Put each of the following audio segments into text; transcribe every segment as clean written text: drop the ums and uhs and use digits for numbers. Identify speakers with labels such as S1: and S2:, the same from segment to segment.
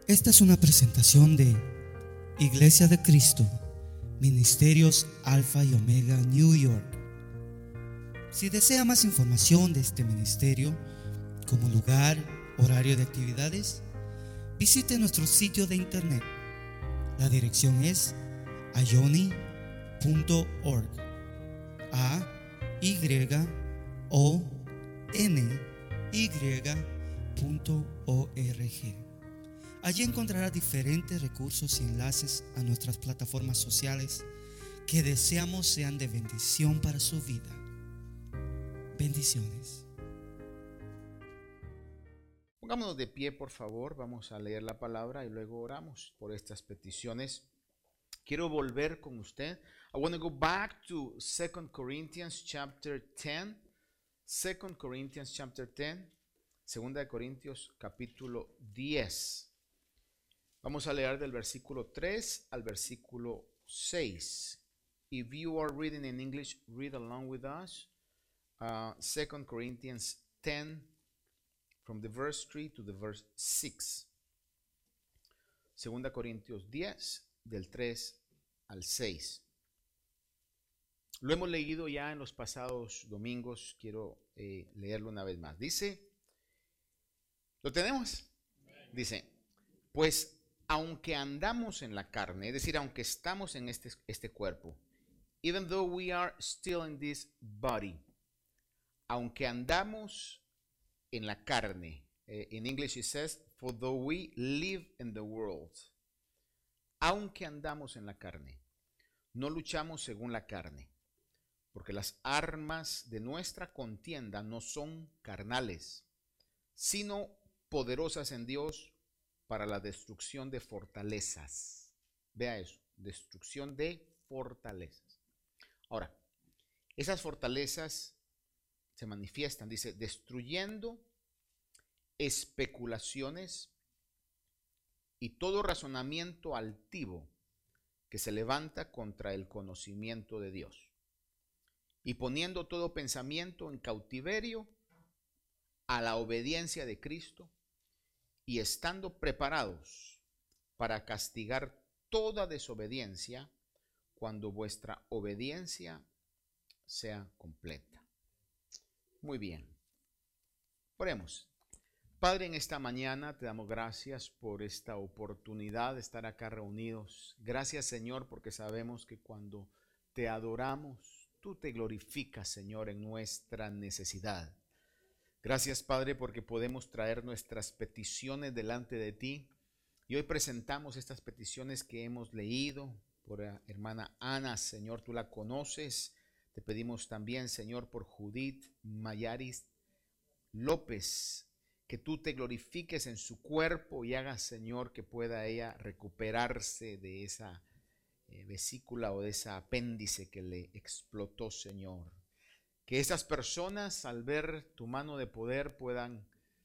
S1: Esta es una presentación de Iglesia de Cristo, Ministerios Alfa y Omega, New York. Si desea más información de este ministerio, como lugar, horario de actividades, visite nuestro sitio de internet. La dirección es ayoni.org. ayony.org. Allí encontrará diferentes recursos y enlaces a nuestras plataformas sociales que deseamos sean de bendición para su vida. Bendiciones.
S2: Pongámonos de pie, por favor. Vamos a leer la palabra y luego oramos por estas peticiones. Quiero volver con usted. I want to go back to 2 Corinthians chapter 10. 2 Corinthians chapter 10. 2 Corintios capítulo 10. Vamos a leer del versículo 3 al versículo 6. If you are reading in English, read along with us. 2 Corinthians 10, from the verse 3 to the verse 6. 2 Corintios 10, del 3 al 6. Lo hemos leído ya en los pasados domingos. Quiero leerlo una vez más. Dice, ¿lo tenemos? Dice, pues aunque andamos en la carne, es decir, aunque estamos en este cuerpo, even though we are still in this body, aunque andamos en la carne, in English it says, for though we live in the world, aunque andamos en la carne, no luchamos según la carne, porque las armas de nuestra contienda no son carnales, sino poderosas en Dios para la destrucción de fortalezas. Vea eso, destrucción de fortalezas. Ahora, esas fortalezas se manifiestan, dice, destruyendo especulaciones y todo razonamiento altivo que se levanta contra el conocimiento de Dios, y poniendo todo pensamiento en cautiverio a la obediencia de Cristo, y estando preparados para castigar toda desobediencia cuando vuestra obediencia sea completa. Muy bien. Oremos. Padre, en esta mañana te damos gracias por esta oportunidad de estar acá reunidos. Gracias, Señor, porque sabemos que cuando te adoramos, tú te glorificas, Señor, en nuestra necesidad. Gracias, Padre, porque podemos traer nuestras peticiones delante de ti. Y hoy presentamos estas peticiones que hemos leído por la hermana Ana. Señor, tú la conoces. Te pedimos también, Señor, por Judith Mayaris López, que tú te glorifiques en su cuerpo y hagas, Señor, que pueda ella recuperarse de esa vesícula o de ese apéndice que le explotó, Señor. Que esas personas, al ver tu mano de poder, puedan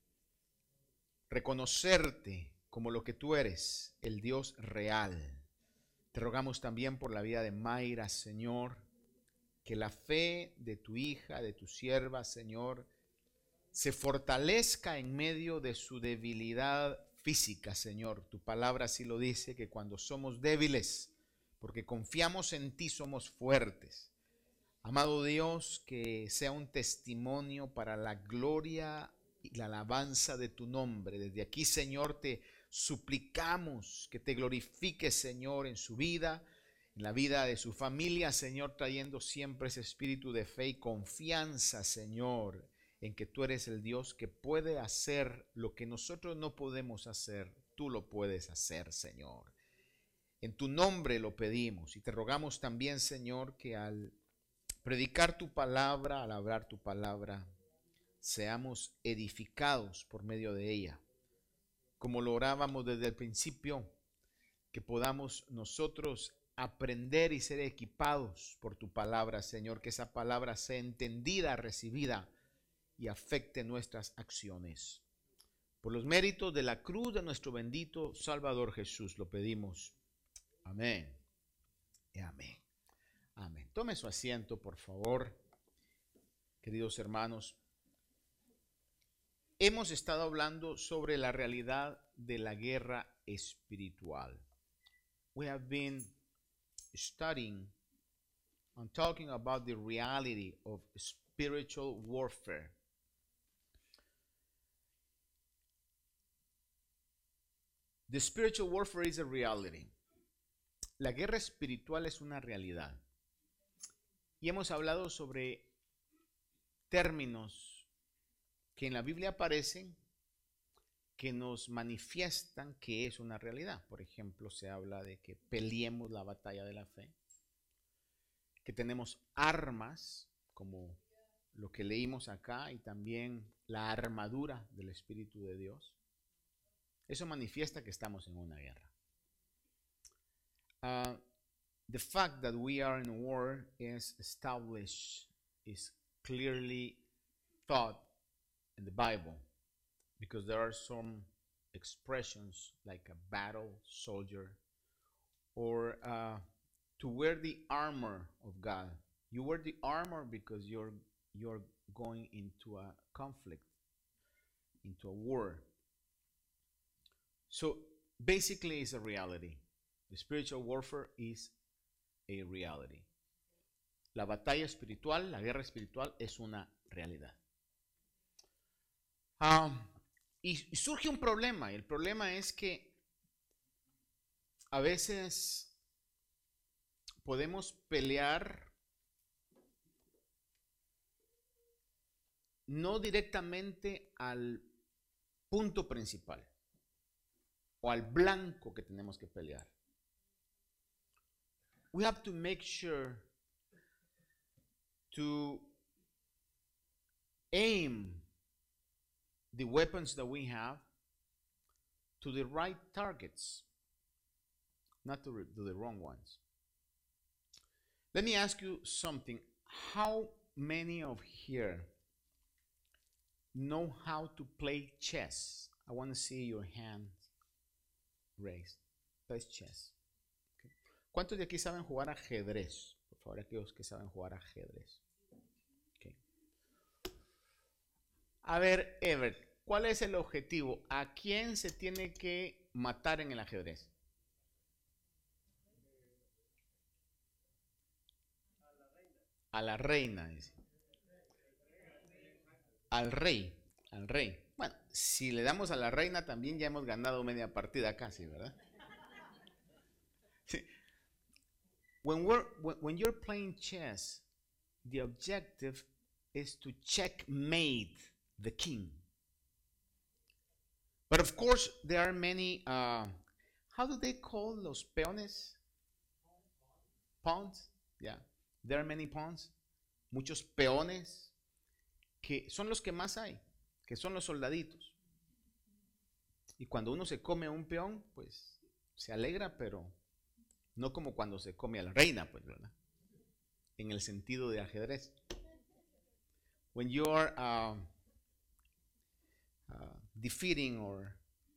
S2: reconocerte como lo que tú eres, el Dios real. Te rogamos también por la vida de Mayra, Señor, que la fe de tu hija, de tu sierva, Señor, se fortalezca en medio de su debilidad física, Señor. Tu palabra así lo dice, que cuando somos débiles, porque confiamos en ti, somos fuertes. Amado Dios, que sea un testimonio para la gloria y la alabanza de tu nombre. Desde aquí, Señor, te suplicamos que te glorifiques, Señor, en su vida, en la vida de su familia, Señor, trayendo siempre ese espíritu de fe y confianza, Señor, en que tú eres el Dios que puede hacer lo que nosotros no podemos hacer. Tú lo puedes hacer, Señor. En tu nombre lo pedimos y te rogamos también, Señor, que al predicar tu palabra, al hablar tu palabra, seamos edificados por medio de ella. Como lo orábamos desde el principio, que podamos nosotros aprender y ser equipados por tu palabra, Señor, que esa palabra sea entendida, recibida y afecte nuestras acciones. Por los méritos de la cruz de nuestro bendito Salvador Jesús, lo pedimos. Amén y amén. Amén. Tome su asiento, por favor, queridos hermanos. Hemos estado hablando sobre la realidad de la guerra espiritual. We have been studying and talking about the reality of spiritual warfare. The spiritual warfare is a reality. La guerra espiritual es una realidad. Y hemos hablado sobre términos que en la Biblia aparecen, que nos manifiestan que es una realidad. Por ejemplo, se habla de que peleemos la batalla de la fe, que tenemos armas, como lo que leímos acá, y también la armadura del Espíritu de Dios. Eso manifiesta que estamos en una guerra. The fact that we are in war is established, is clearly taught in the Bible, because there are some expressions like a battle soldier, or to wear the armor of God. You wear the armor because you're going into a conflict, into a war. So basically it's a reality. The spiritual warfare is a reality. La batalla espiritual, la guerra espiritual es una realidad. Y surge un problema, y el problema es que a veces podemos pelear no directamente al punto principal o al blanco que tenemos que pelear. We have to make sure to aim the weapons that we have to the right targets, not to the wrong ones. Let me ask you something. How many of here know how to play chess? I want to see your hand raised. That's chess. Okay. ¿Cuántos de aquí saben jugar ajedrez? Por favor, aquellos que saben jugar ajedrez. Okay. A ver, Everett, ¿cuál es el objetivo? ¿A quién se tiene que matar en el ajedrez? A la reina, dice. Al rey, al rey. Bueno, si le damos a la reina también ya hemos ganado media partida casi, ¿verdad? Sí. When you're playing chess, the objective is to checkmate the king. But of course, there are many, how do they call los peones? Pawns, yeah. There are many pawns, muchos peones, que son los que más hay, que son los soldaditos. Y cuando uno se come un peón, pues se alegra, pero no como cuando se come a la reina, pues, ¿verdad? En el sentido de ajedrez. When you are defeating or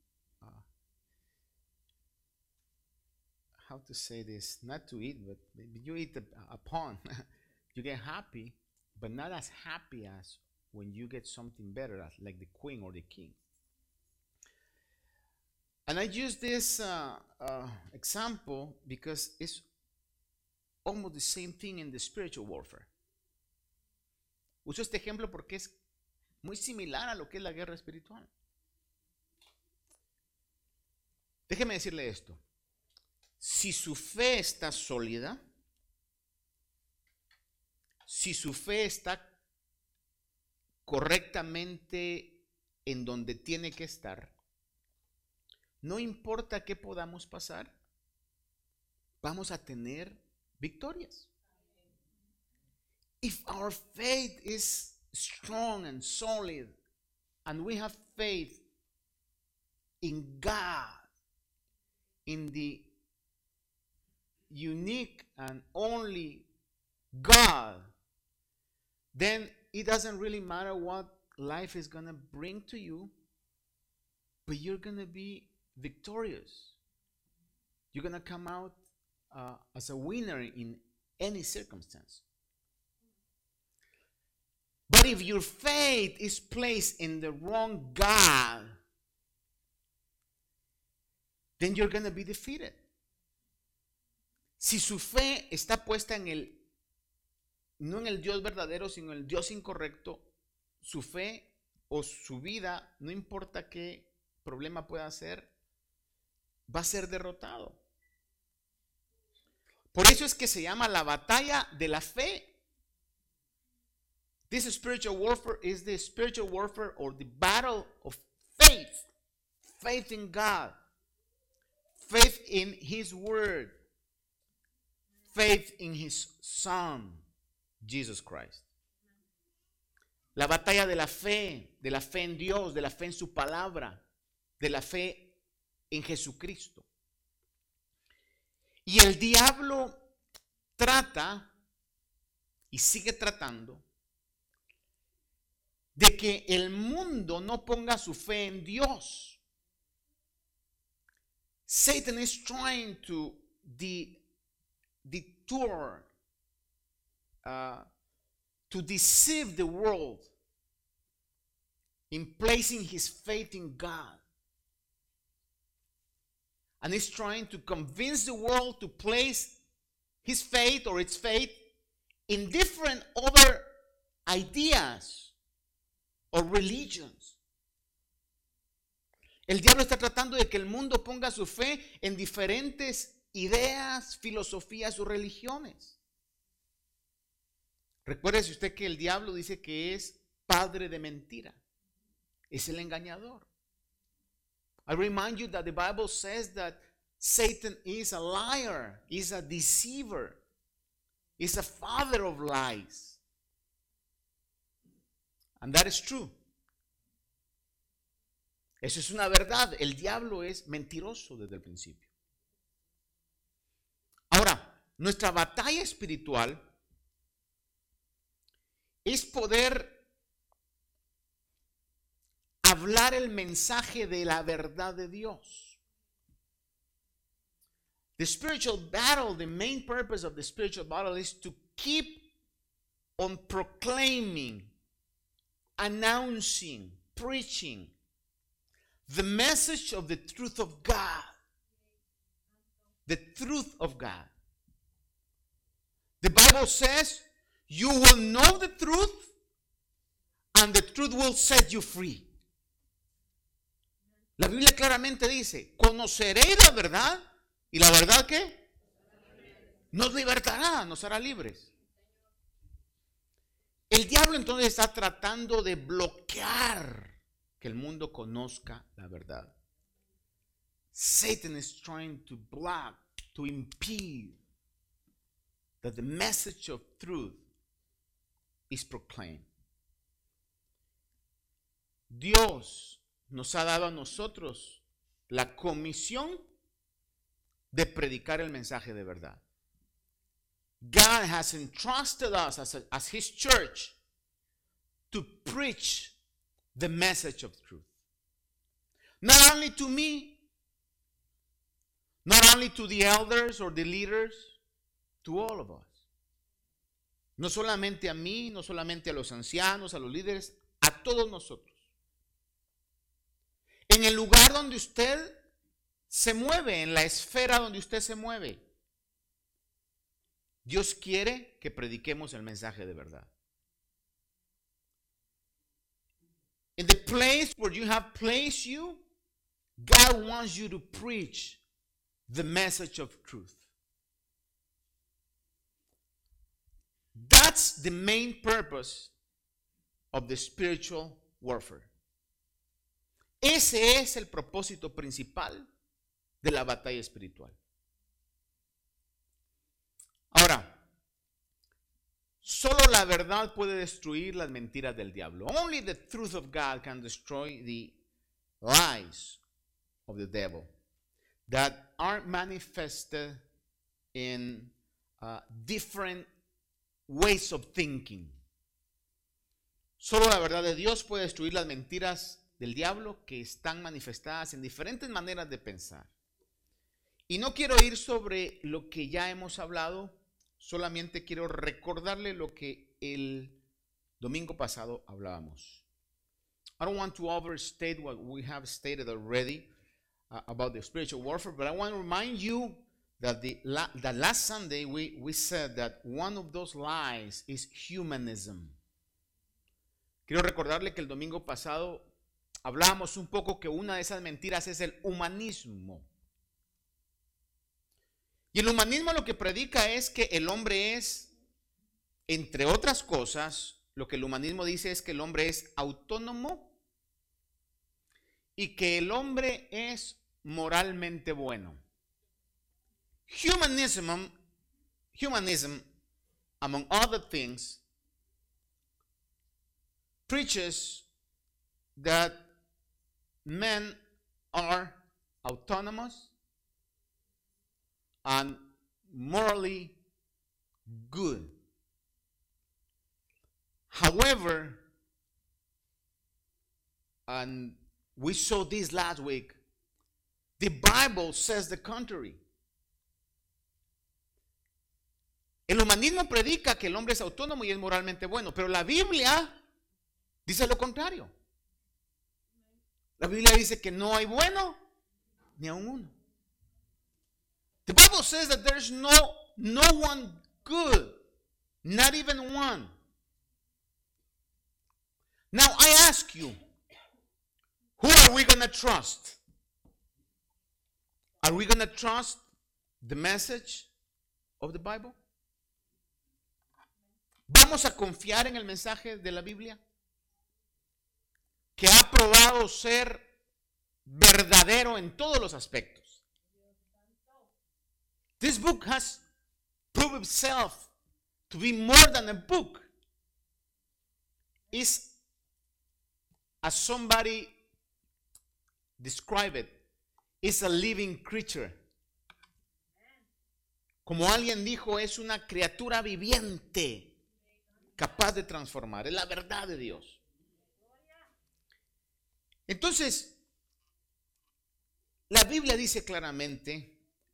S2: how to say this, not to eat, but maybe you eat a pawn, you get happy, but not as happy as when you get something better, like the queen or the king. And I use this example because it's almost the same thing in the spiritual warfare. Uso este ejemplo porque es muy similar a lo que es la guerra espiritual. Déjeme decirle esto. Si su fe está sólida, si su fe está correctamente en donde tiene que estar, no importa qué podamos pasar, vamos a tener victorias. If our faith is strong and solid, and we have faith in God, in the unique and only God, then it doesn't really matter what life is going to bring to you, but you're going to be victorious. You're going to come out as a winner in any circumstance. But if your faith is placed in the wrong God, then you're going to be defeated. Si su fe está puesta no en el Dios verdadero, sino en el Dios incorrecto, su fe o su vida, no importa qué problema pueda ser, va a ser derrotado. Por eso es que se llama la batalla de la fe. This spiritual warfare is the spiritual warfare or the battle of faith. Faith in God. Faith in His Word. Faith in His Son, Jesus Christ. La batalla de la fe en Dios, de la fe en su palabra, de la fe en Jesucristo. Y el diablo trata y sigue tratando de que el mundo no ponga su fe en Dios. Satan is trying to detour, to deceive the world in placing his faith in God. And he's trying to convince the world to place his faith or its faith in different other ideas or religions. El diablo está tratando de que el mundo ponga su fe en diferentes ideas, filosofías o religiones. Recuérdese usted que el diablo dice que es padre de mentira. Es el engañador. I remind you that the Bible says that Satan is a liar, is a deceiver, is a father of lies. And that is true. Eso es una verdad. El diablo es mentiroso desde el principio. Ahora, nuestra batalla espiritual es poder hablar el mensaje de la verdad de Dios. The spiritual battle, the main purpose of the spiritual battle is to keep on proclaiming, announcing, preaching the message of the truth of God. The truth of God. The Bible says, you will know the truth, and the truth will set you free. La Biblia claramente dice, conoceréis la verdad, y la verdad ¿qué? Nos libertará, nos hará libres. El diablo entonces está tratando de bloquear que el mundo conozca la verdad. Satan is trying to block, to impede that the message of truth is proclaimed. Dios nos ha dado a nosotros la comisión de predicar el mensaje de verdad. God has entrusted us as His church to preach the message of truth. Not only to me, not only to the elders or the leaders, to all of us. No solamente a mí, no solamente a los ancianos, a los líderes, a todos nosotros. En el lugar donde usted se mueve, en la esfera donde usted se mueve, Dios quiere que prediquemos el mensaje de verdad. In the place where you have placed you, God wants you to preach the message of truth. That's the main purpose of the spiritual warfare. Ese es el propósito principal de la batalla espiritual. Ahora, solo la verdad puede destruir las mentiras del diablo. Only the truth of God can destroy the lies of the devil that are manifested in different ways of thinking. Solo la verdad de Dios puede destruir las mentiras del diablo que están manifestadas en diferentes maneras de pensar. Y no quiero ir sobre lo que ya hemos hablado, solamente quiero recordarle lo que el domingo pasado hablábamos. I don't want to overstate what we have stated already. about the spiritual warfare, but I want to remind you that the last Sunday we said that one of those lies is humanism. Quiero recordarle que el domingo pasado hablábamos un poco que una de esas mentiras es el humanismo. Y el humanismo lo que predica es que el hombre es, entre otras cosas, lo que el humanismo dice es que el hombre es autónomo y que el hombre es moralmente bueno. Humanism, among other things, preaches that men are autonomous and morally good. However, and we saw this last week, the Bible says the contrary. El humanismo predica que el hombre es autónomo y es moralmente bueno, pero la Biblia dice lo contrario. La Biblia dice que no hay bueno ni aun uno. The Bible says that there's no one good, not even one. Now I ask you, who are we going to trust? Are we going to trust the message of the Bible? ¿Vamos a confiar en el mensaje de la Biblia? Que ha probado ser verdadero en todos los aspectos. This book has proved itself to be more than a book. It's, as somebody described it, it's a living creature. Como alguien dijo, es una criatura viviente capaz de transformar. Es la verdad de Dios. Entonces, la Biblia dice claramente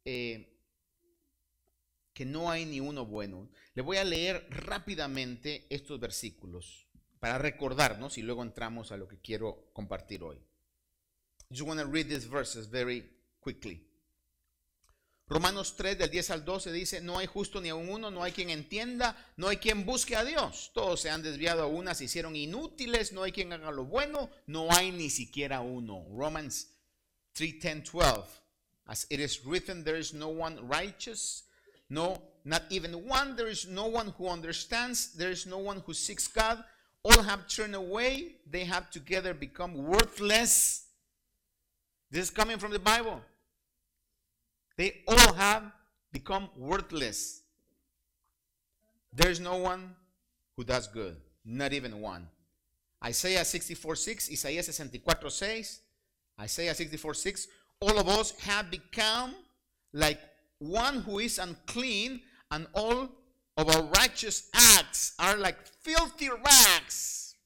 S2: que no hay ni uno bueno. Le voy a leer rápidamente estos versículos para recordarnos y luego entramos a lo que quiero compartir hoy. I just want to read these verses very quickly. Romanos 3 del 10 al 12 dice: no hay justo ni aun uno, no hay quien entienda, no hay quien busque a Dios. Todos se han desviado a una, se hicieron inútiles, no hay quien haga lo bueno, no hay ni siquiera uno. Romans 3, 10, 12. As it is written, there is no one righteous, no, not even one. There is no one who understands, there is no one who seeks God. All have turned away, they have together become worthless. This is coming from the Bible. They all have become worthless. There is no one who does good, not even one. Isaiah 64:6, Isaías 64:6, Isaiah 64:6. All of us have become like one who is unclean, and all of our righteous acts are like filthy rags.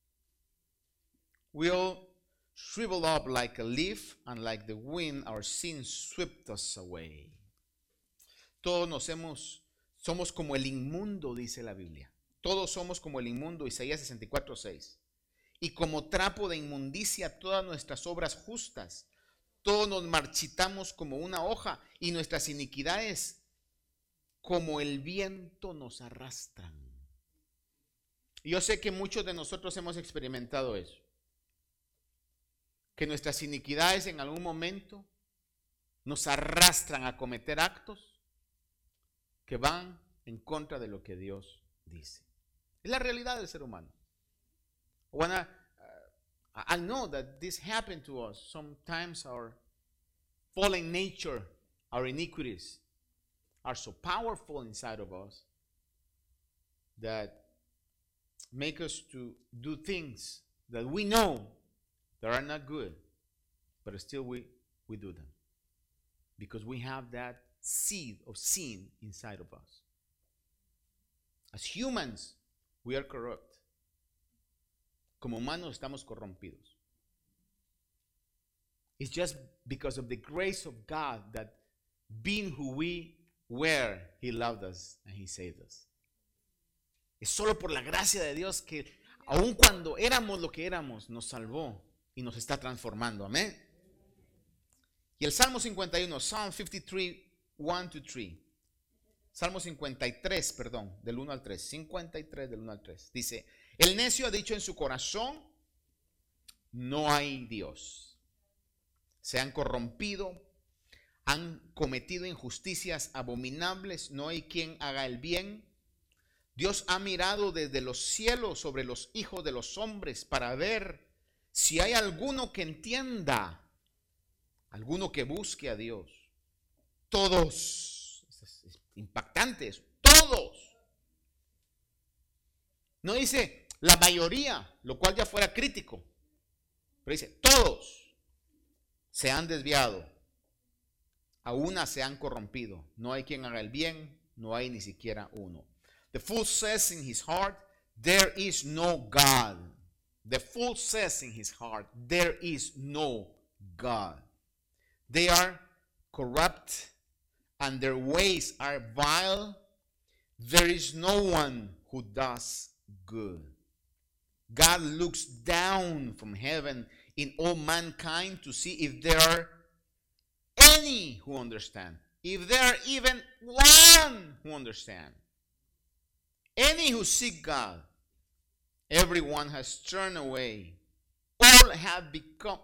S2: We all shrivel up like a leaf, and like the wind our sins swept us away. Todos somos como el inmundo, dice la Biblia. Todos somos como el inmundo, Isaías 64:6. Y como trapo de inmundicia todas nuestras obras justas. Todos nos marchitamos como una hoja, y nuestras iniquidades como el viento nos arrastran. Y yo sé que muchos de nosotros hemos experimentado eso. Que nuestras iniquidades en algún momento nos arrastran a cometer actos que van en contra de lo que Dios dice. Es la realidad del ser humano. I know that this happened to us. Sometimes our fallen nature, our iniquities are so powerful inside of us that make us to do things that we know that are not good, but still we do them because we have that seed of sin inside of us. As humans, we are corrupt. Como humanos estamos corrompidos. It's just because of the grace of God that being who we were, He loved us and He saved us. Es solo por la gracia de Dios que aun cuando éramos lo que éramos, nos salvó y nos está transformando. Amén. Y el Salmo 51, Psalm 53, 1 to 3. Salmo 53, perdón, del 1 al 3. 53 del 1 al 3. Dice, el necio ha dicho en su corazón, no hay Dios. Se han corrompido, han cometido injusticias abominables, no hay quien haga el bien. Dios ha mirado desde los cielos sobre los hijos de los hombres para ver si hay alguno que entienda, alguno que busque a Dios. Todos, es impactante eso, todos. No dice la mayoría, lo cual ya fuera crítico, pero dice todos se han desviado, a una se han corrompido, no hay quien haga el bien, no hay ni siquiera uno. The fool says in his heart, there is no God. The fool says in his heart, there is no God. They are corrupt and their ways are vile. There is no one who does good. God looks down from heaven in all mankind to see if there are any who understand. If there are even one who understand. Any who seek God. Everyone has turned away. All have become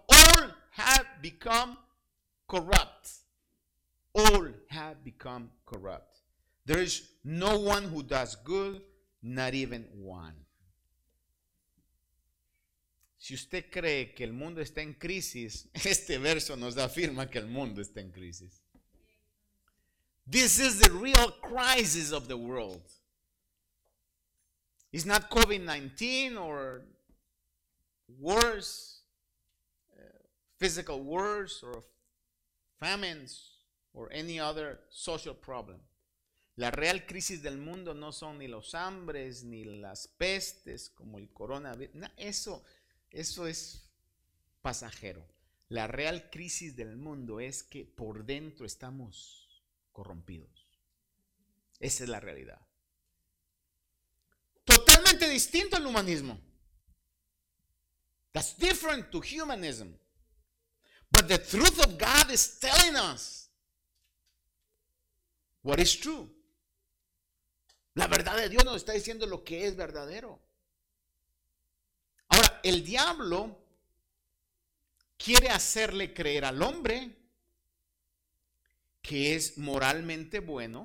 S2: corrupt. All have become corrupt. There is no one who does good, not even one. Si usted cree que el mundo está en crisis, este verso nos afirma que el mundo está en crisis. This is the real crisis of the world. It's not COVID-19 or wars, physical wars or famines or any other social problem. La real crisis del mundo no son ni los hambres ni las pestes como el coronavirus. No, eso es pasajero. La real crisis del mundo es que por dentro estamos corrompidos. Esa es la realidad. Totalmente distinto al humanismo. That's different to humanism. But the truth of God is telling us what is true. La verdad de Dios nos está diciendo lo que es verdadero. Ahora, el diablo quiere hacerle creer al hombre que es moralmente bueno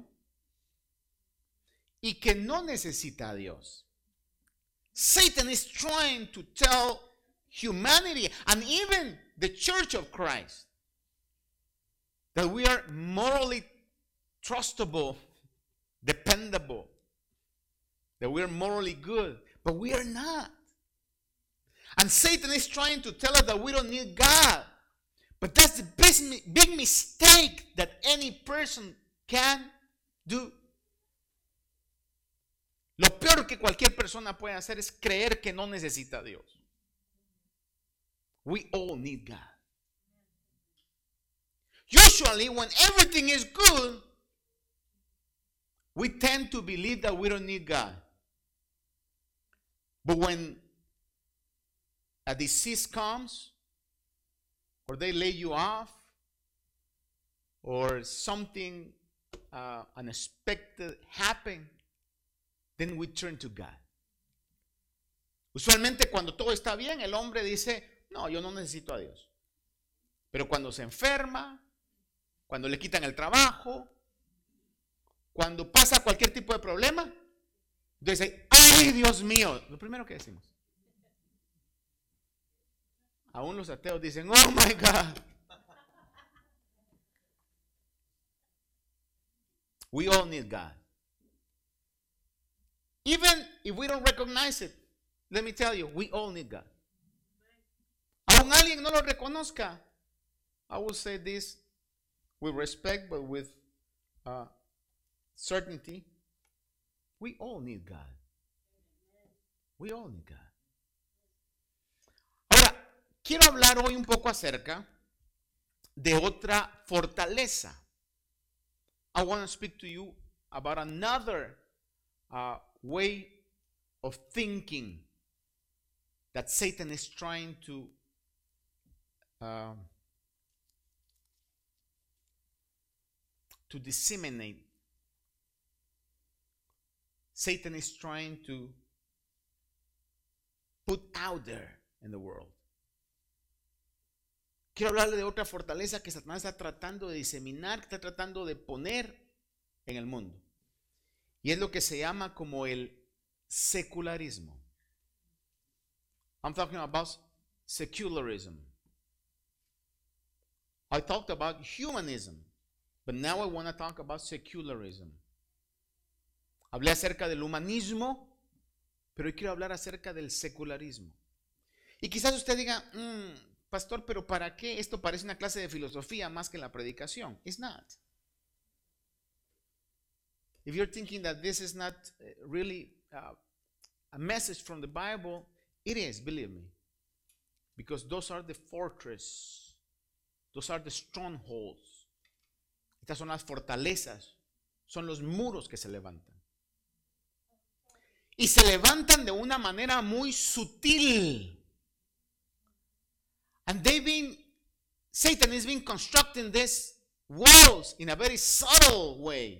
S2: y que no necesita a Dios. Satan is trying to tell humanity and even the church of Christ that we are morally trustable, dependable, that we are morally good, but we are not. And Satan is trying to tell us that we don't need God. But that's the big mistake that any person can do. Lo peor que cualquier persona puede hacer es creer que no necesita a Dios. We all need God. Usually, when everything is good, we tend to believe that we don't need God. But when a disease comes, or they lay you off, or something unexpected happen, then we turn to God. Usualmente cuando todo está bien, el hombre dice, no, yo no necesito a Dios. Pero cuando se enferma, cuando le quitan el trabajo, cuando pasa cualquier tipo de problema, dice, ay Dios mío, lo primero que decimos. Aún los ateos dicen, oh my God. We all need God. Even if we don't recognize it, let me tell you, we all need God. Aún alguien no lo reconozca, I will say this with respect, but with certainty. We all need God. We all need God. Ahora, quiero hablar hoy un poco acerca de otra fortaleza. I want to speak to you about another way of thinking that Satan is trying to to disseminate. Satan is trying to put out there in the world. Quiero hablarle de otra fortaleza que Satanás está tratando de diseminar, que está tratando de poner en el mundo. Y es lo que se llama como el secularismo. I'm talking about secularism. I talked about humanism, but now I want to talk about secularism. Hablé acerca del humanismo, pero hoy quiero hablar acerca del secularismo. Y quizás usted diga, pastor, pero ¿para qué? Esto parece una clase de filosofía más que la predicación. It's not. If you're thinking that this is not really a message from the Bible, it is, believe me. Because those are the fortress. Those are the strongholds. Estas son las fortalezas. Son los muros que se levantan. Y se levantan de una manera muy sutil. And Satan has been constructing these walls in a very subtle way.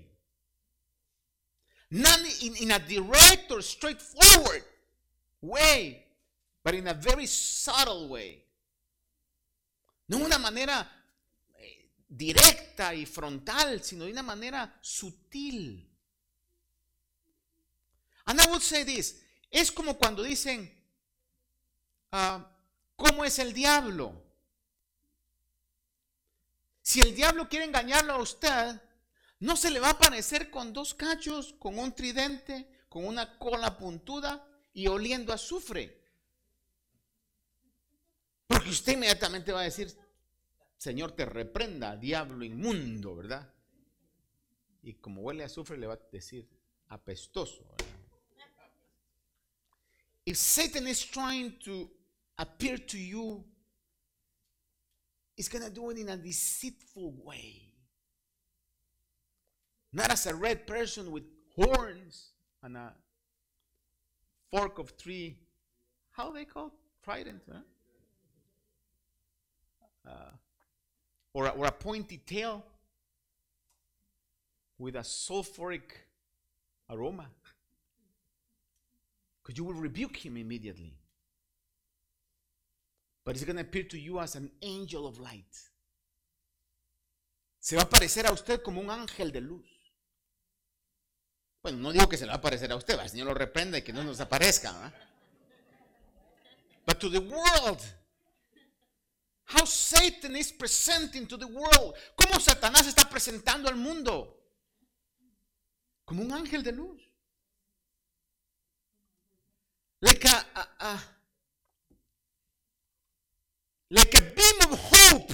S2: Not in a direct or straightforward way, but in a very subtle way. No una manera directa y frontal, sino de una manera sutil. And I would say this, es como cuando dicen, ¿cómo es el diablo? Si el diablo quiere engañarlo a usted, no se le va a aparecer con dos cachos, con un tridente, con una cola puntuda y oliendo a azufre. Porque usted inmediatamente va a decir, Señor, te reprenda, diablo inmundo, ¿verdad? Y como huele a azufre le va a decir apestoso, ¿verdad? If Satan is trying to appear to you, he's going to do it in a deceitful way. Not as a red person with horns and a fork of three, how they call trident, huh? Or a pointy tail with a sulfuric aroma. Because you will rebuke him immediately. But he's going to appear to you as an angel of light. Se va a aparecer a usted como un ángel de luz. Bueno, no digo que se le va a aparecer a usted, el Señor lo reprenda y que no nos aparezca, ¿verdad? But to the world, how Satan is presenting to the world, cómo Satanás está presentando al mundo como un ángel de luz. Like a beam of hope,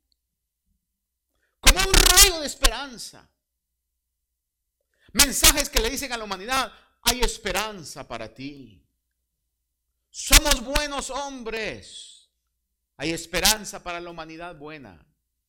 S2: como un rayo de esperanza. Mensajes que le dicen a la humanidad, hay esperanza para ti. Somos buenos hombres. Hay esperanza para la humanidad buena.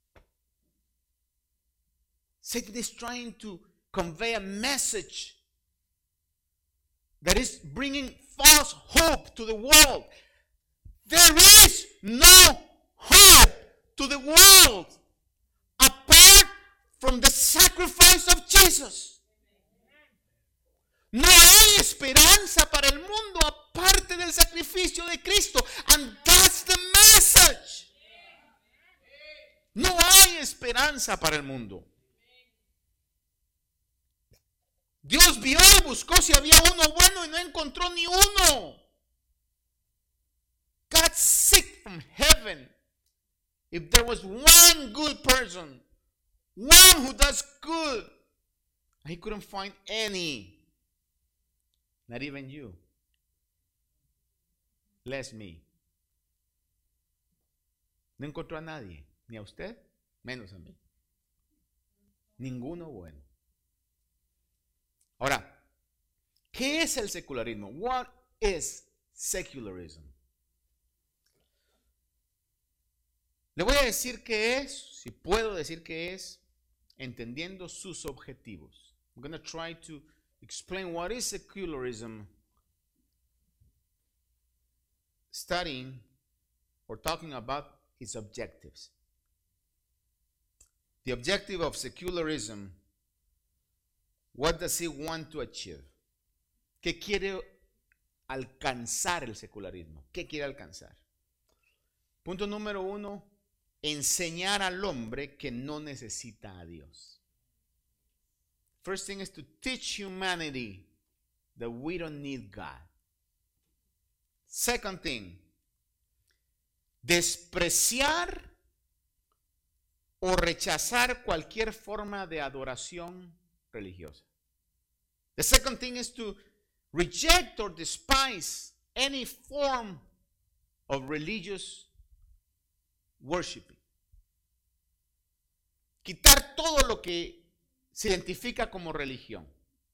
S2: Satan is trying to convey a message that is bringing false hope to the world. There is no hope to the world apart from the sacrifice of Jesus. No hay esperanza para el mundo aparte del sacrificio de Cristo. And that's the message. No hay esperanza para el mundo. Dios vio y buscó si había uno bueno y no encontró ni uno. God seek from heaven if there was one good person, one who does good. And he couldn't find any. Not even you. Less me. No encontró a nadie, ni a usted, menos a mí. Ninguno bueno. Ahora, ¿qué es el secularismo? What is secularism? Le voy a decir qué es, si puedo decir qué es, entendiendo sus objetivos. I'm going to try to explain what is secularism, studying or talking about its objectives. The objective of secularism, what does it want to achieve? ¿Qué quiere alcanzar el secularismo? ¿Qué quiere alcanzar? Punto número 1, enseñar al hombre que no necesita a Dios. First thing is to teach humanity that we don't need God. Second thing, despreciar o rechazar cualquier forma de adoración religiosa. The second thing is to reject or despise any form of religious worshiping. Quitar todo lo que se identifica como religión.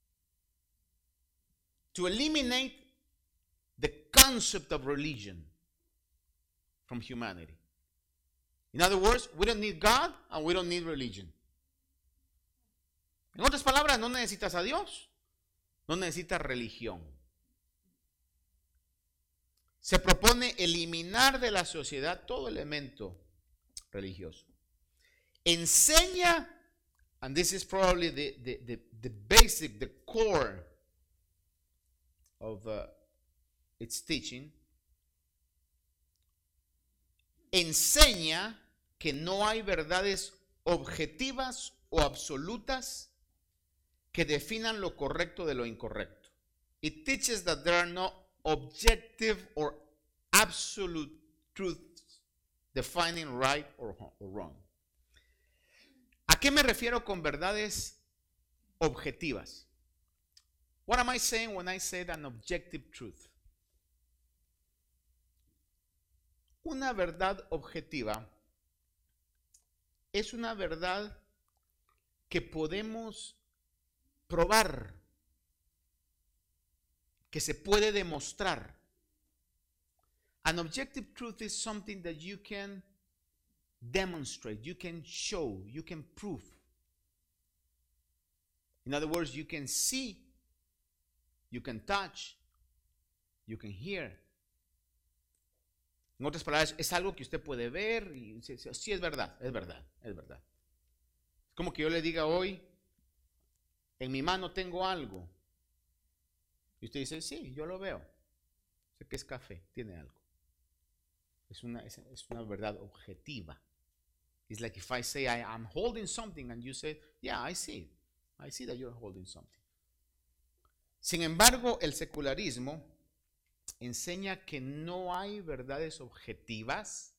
S2: To eliminate the concept of religion from humanity. In other words, we don't need God and we don't need religion. En otras palabras, no necesitas a Dios, no necesitas religión. Se propone eliminar de la sociedad todo elemento religioso. Enseña, and this is probably the basic, the core of its teaching, enseña que no hay verdades objetivas o absolutas que definan lo correcto de lo incorrecto. It teaches that there are no objective or absolute truths defining right or wrong. ¿A qué me refiero con verdades objetivas? What am I saying when I say an objective truth? Una verdad objetiva es una verdad que podemos probar, que se puede demostrar. An objective truth is something that you can demonstrate, you can show, you can prove. In other words, you can see, you can touch, you can hear. En otras palabras, es algo que usted puede ver y sí, es verdad, es verdad, es verdad. Es como que yo le diga hoy, en mi mano tengo algo. Y usted dice, sí, yo lo veo. Sé que es café, tiene algo. Es una verdad objetiva. It's like if I say I'm holding something and you say, yeah, I see it. I see that you're holding something. Sin embargo, el secularismo enseña que no hay verdades objetivas.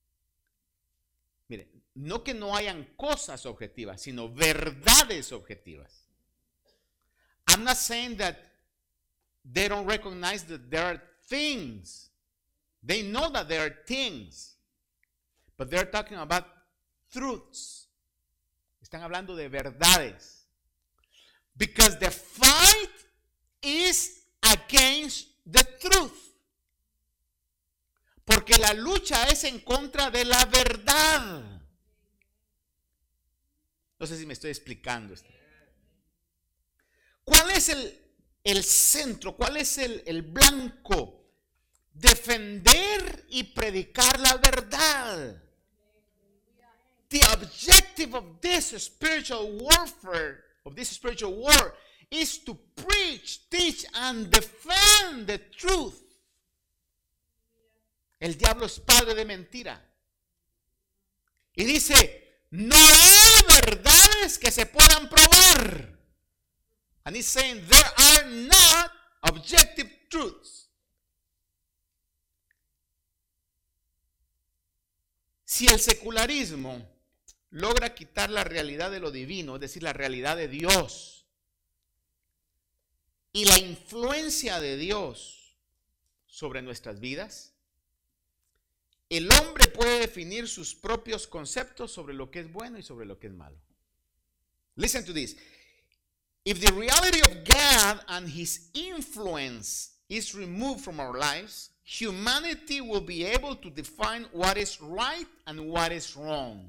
S2: Mire, no que no hayan cosas objetivas, sino verdades objetivas. I'm not saying that they don't recognize that there are things. They know that there are things. But they're talking about truths. Están hablando de verdades. Because the fight is against the truth. Porque la lucha es en contra de la verdad. No sé si me estoy explicando esto. ¿Cuál es el centro? ¿Cuál es el blanco? Defender y predicar la verdad. The objective of this spiritual warfare, of this spiritual war, is to preach, teach, and defend the truth. El diablo es padre de mentira. Y dice, no hay verdades que se puedan probar. And he's saying there are not objective truths. Si el secularismo logra quitar la realidad de lo divino, es decir, la realidad de Dios, y la influencia de Dios sobre nuestras vidas, el hombre puede definir sus propios conceptos sobre lo que es bueno y sobre lo que es malo. Listen to this. If the reality of God and His influence is removed from our lives, humanity will be able to define what is right and what is wrong.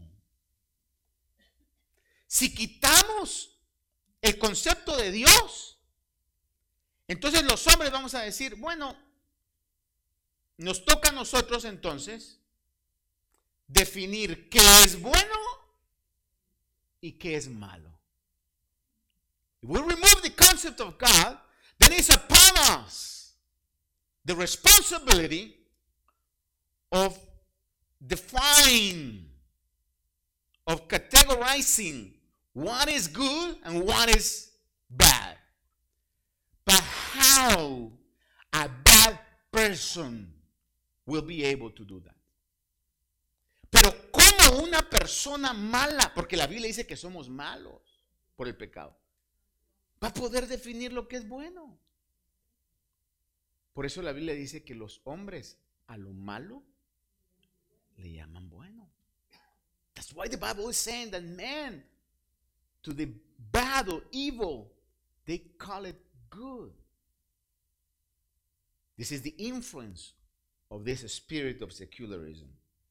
S2: Si quitamos el concepto de Dios, entonces los hombres vamos a decir, bueno, nos toca a nosotros entonces definir qué es bueno y qué es malo. If we remove the concept of God, then it's upon us the responsibility of defining, of categorizing what is good and what is bad. But how a bad person will be able to do that? Pero ¿cómo una persona mala, porque la Biblia dice que somos malos por el pecado, va a poder definir lo que es bueno? Por eso la Biblia dice que los hombres a lo malo le llaman bueno. That's why the Bible is saying that men to the bad or evil, they call it good. This is the influence of this spirit of secularism.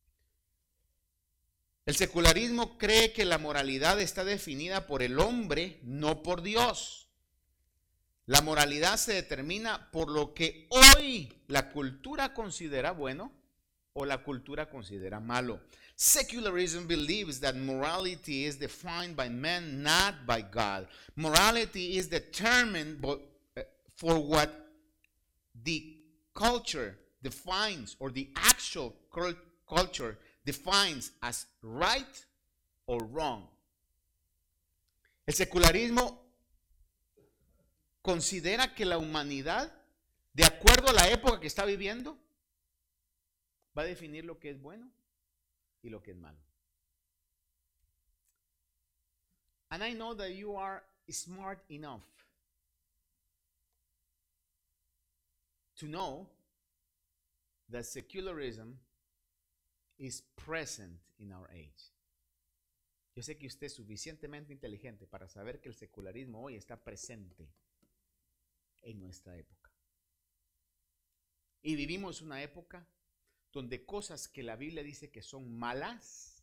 S2: El secularismo cree que la moralidad está definida por el hombre, no por Dios. La moralidad se determina por lo que hoy la cultura considera bueno o la cultura considera malo. Secularism believes that morality is defined by men, not by God. Morality is determined for what the culture defines, or the actual culture defines as right or wrong. El secularismo considera que la humanidad, de acuerdo a la época que está viviendo, va a definir lo que es bueno y lo que es malo. And I know that you are smart enough to know that secularism is present in our age. Yo sé que usted es suficientemente inteligente para saber que el secularismo hoy está presente en nuestra época. Y vivimos una época donde cosas que la Biblia dice que son malas,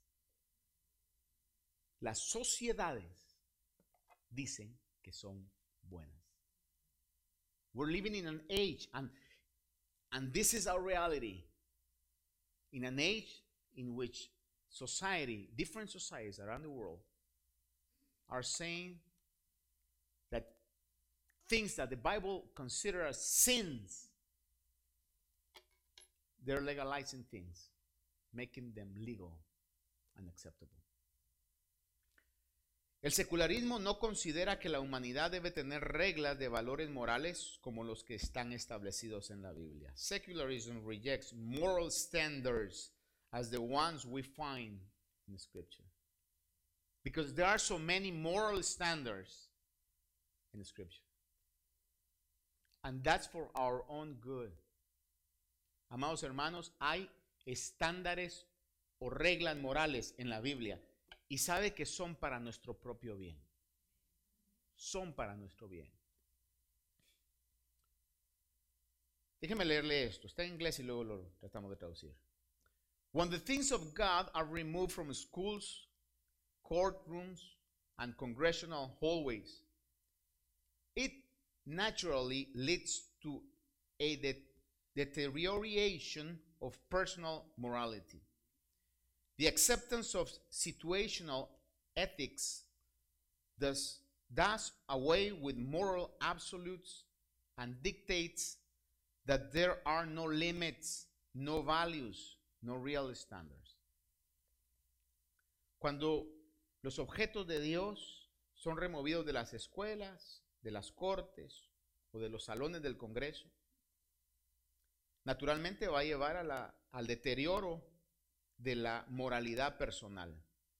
S2: las sociedades dicen que son buenas. We're living in an age, and this is our reality, in an age in which society, different societies around the world, are saying that things that the Bible considers as sins, they're legalizing things, making them legal and acceptable. El secularismo no considera que la humanidad debe tener reglas de valores morales como los que están establecidos en la Biblia. Secularism rejects moral standards as the ones we find in the Scripture, because there are so many moral standards in the Scripture, and that's for our own good. Amados hermanos, hay estándares o reglas morales en la Biblia, y sabe que son para nuestro propio bien. Son para nuestro bien. Déjeme leerle esto. Está en inglés y luego lo tratamos de traducir. When the things of God are removed from schools, courtrooms, and congressional hallways, it naturally leads to a deterioration of personal morality. The acceptance of situational ethics does away with moral absolutes and dictates that there are no limits, no values, no real standards. Cuando los objetos de Dios son removidos de las escuelas, de las cortes o de los salones del Congreso, naturalmente va a llevar al deterioro de la moralidad personal.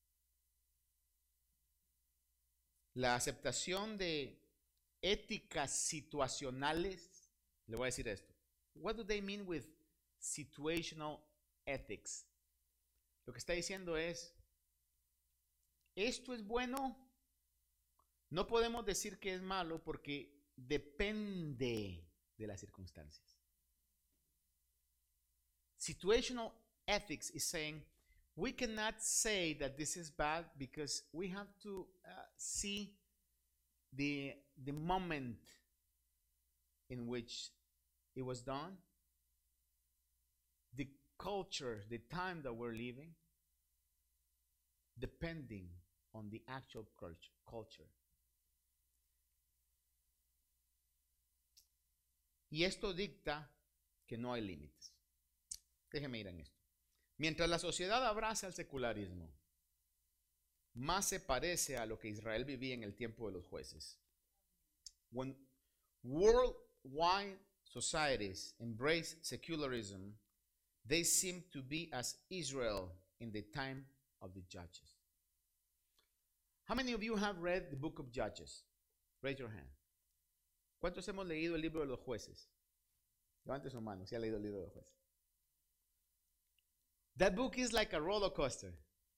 S2: La aceptación de éticas situacionales, le voy a decir esto. What do they mean with situational ethics? Lo que está diciendo es, esto es bueno, no podemos decir que es malo porque depende de las circunstancias. Situational ethics is saying we cannot say that this is bad because we have to see the moment in which it was done, the culture, the time that we're living, depending on the actual culture. Y esto dicta que no hay límites. Déjenme ir en esto. Mientras la sociedad abraza el secularismo, más se parece a lo que Israel vivía en el tiempo de los jueces. When worldwide societies embrace secularism, they seem to be as Israel in the time of the Judges. How many of you have read the book of Judges? Raise your hand. ¿Cuántos hemos leído el libro de los jueces? Levante su mano si ha leído el libro de los jueces. That book is like a roller coaster.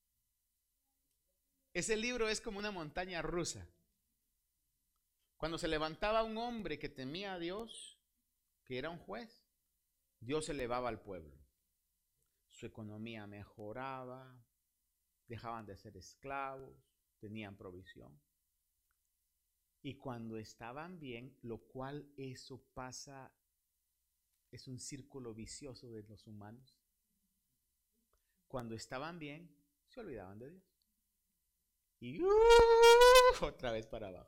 S2: Ese libro es como una montaña rusa. Cuando se levantaba un hombre que temía a Dios, que era un juez, Dios elevaba al pueblo. Su economía mejoraba, dejaban de ser esclavos, tenían provisión. Y cuando estaban bien, lo cual eso pasa, es un círculo vicioso de los humanos. Cuando estaban bien, se olvidaban de Dios. Y otra vez para abajo.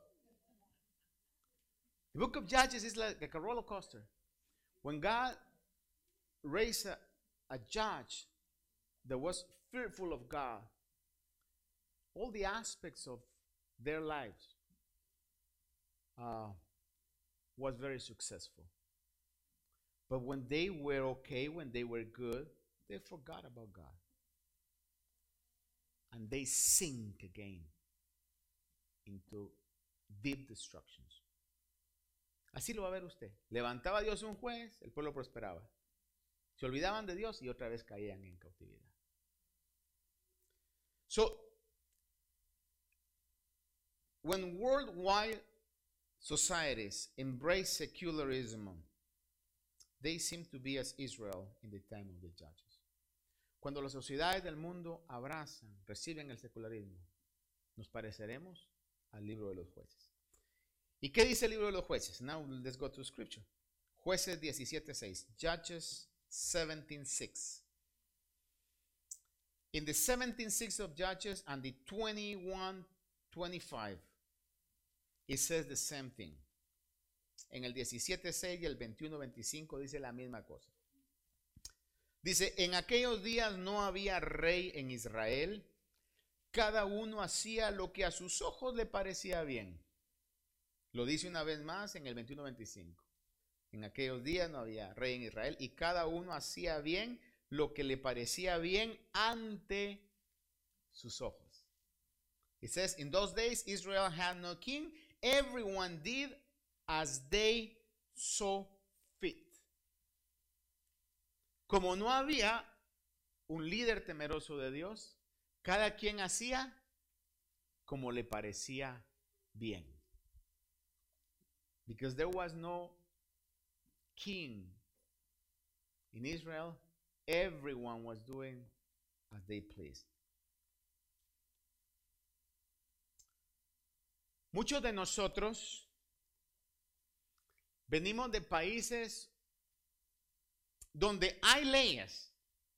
S2: The book of Judges is like a roller coaster. When God raised a judge that was fearful of God, all the aspects of their lives was very successful. But when they were okay, when they were good, they forgot about God. And they sink again into deep destructions. Así lo va a ver usted. Levantaba a Dios un juez, el pueblo prosperaba. Se olvidaban de Dios y otra vez caían en cautividad. So, when worldwide societies embrace secularism, they seem to be as Israel in the time of the Judges. Cuando las sociedades del mundo abrazan, reciben el secularismo, nos pareceremos al libro de los jueces. ¿Y qué dice el libro de los jueces? Now let's go to scripture. Jueces 17:6. Judges 17:6. In the 17:6 of Judges and the 21:25, it says the same thing. En el 17:6 y el 21:25 dice la misma cosa. Dice, en aquellos días no había rey en Israel, cada uno hacía lo que a sus ojos le parecía bien. Lo dice una vez más en el 21:25. En aquellos días no había rey en Israel y cada uno hacía bien lo que le parecía bien ante sus ojos. It says, in those days Israel had no king, everyone did as they saw fit. Como no había un líder temeroso de Dios, cada quien hacía como le parecía bien. Because there was no king in Israel, everyone was doing as they pleased. Muchos de nosotros venimos de países donde hay leyes,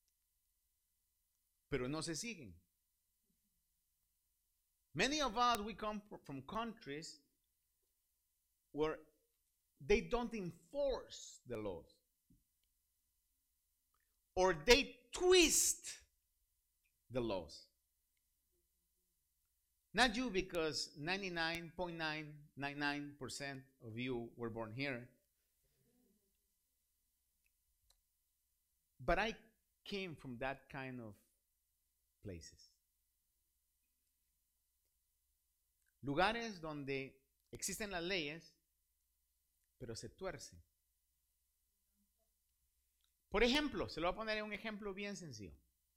S2: pero no se siguen. Many of us, we come from countries where they don't enforce the laws, or they twist the laws. Not you, because 99.999% of you were born here. But I came from that kind of places. Lugares donde existen las leyes, pero se tuercen. Por ejemplo, se lo voy a poner en un ejemplo bien sencillo.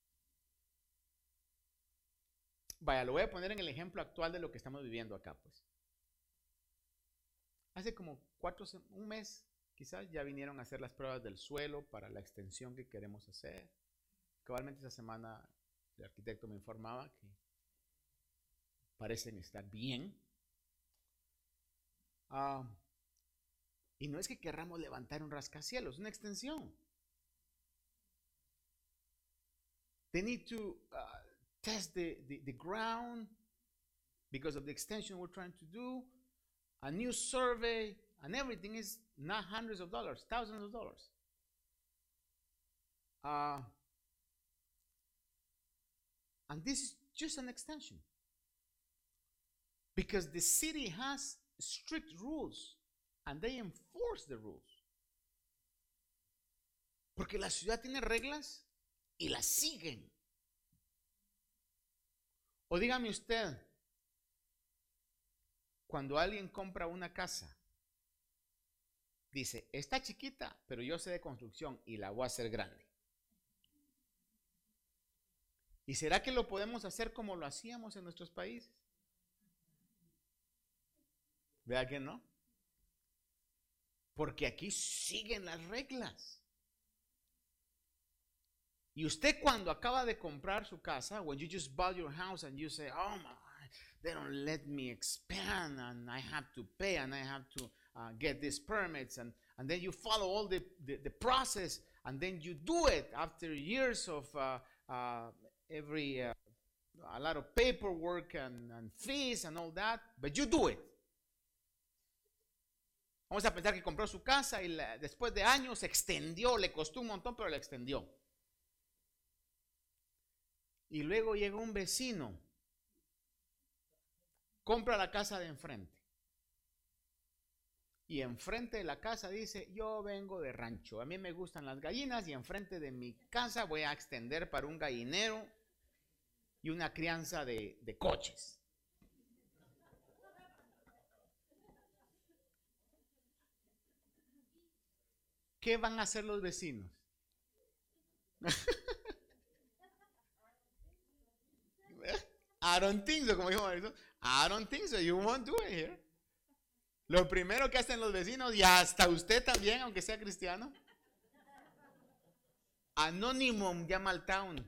S2: Vaya, lo voy a poner en el ejemplo actual de lo que estamos viviendo acá, pues. Hace como un mes, quizás ya vinieron a hacer las pruebas del suelo para la extensión que queremos hacer. Cabalmente esa semana el arquitecto me informaba que parecen estar bien. Y no es que querramos levantar un rascacielos, es una extensión. They need to test the ground because of the extension we're trying to do, a new survey, and everything is not hundreds of dollars, thousands of dollars. And this is just an extension. Because the city has strict rules and they enforce the rules. Porque la ciudad tiene reglas y las siguen. O dígame usted, cuando alguien compra una casa, dice, está chiquita, pero yo sé de construcción y la voy a hacer grande. ¿Y será que lo podemos hacer como lo hacíamos en nuestros países? ¿Vea que no? Porque aquí siguen las reglas. Y usted cuando acaba de comprar su casa, when you just bought your house and you say, oh my, they don't let me expand and I have to pay and I have to get these permits and then you follow all the process and then you do it after years of a lot of paperwork and fees and all that, but you do it. Vamos a pensar que compró su casa y después de años se extendió, le costó un montón, pero la extendió. Y luego llega un vecino, compra la casa de enfrente. Y enfrente de la casa dice, yo vengo de rancho, a mí me gustan las gallinas y enfrente de mi casa voy a extender para un gallinero y una crianza de coches. ¿Qué van a hacer los vecinos? I don't think so, como dijo Marisol. I don't think so, you won't do it here. Lo primero que hacen los vecinos, y hasta usted también, aunque sea cristiano, anónimo llama al town.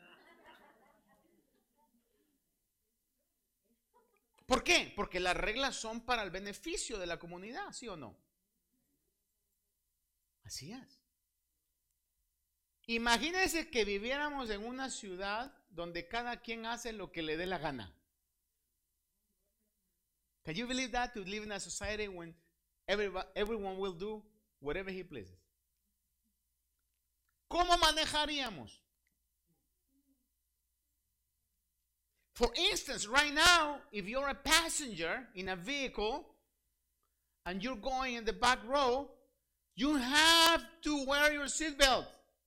S2: ¿Por qué? Porque las reglas son para el beneficio de la comunidad, ¿sí o no? Así es. Imagínense que viviéramos en una ciudad donde cada quien hace lo que le dé la gana. Can you believe that? To live in a society when everyone will do whatever he pleases. ¿Cómo manejaríamos? For instance, right now, if you're a passenger in a vehicle and you're going in the back row, you have to wear your seatbelt.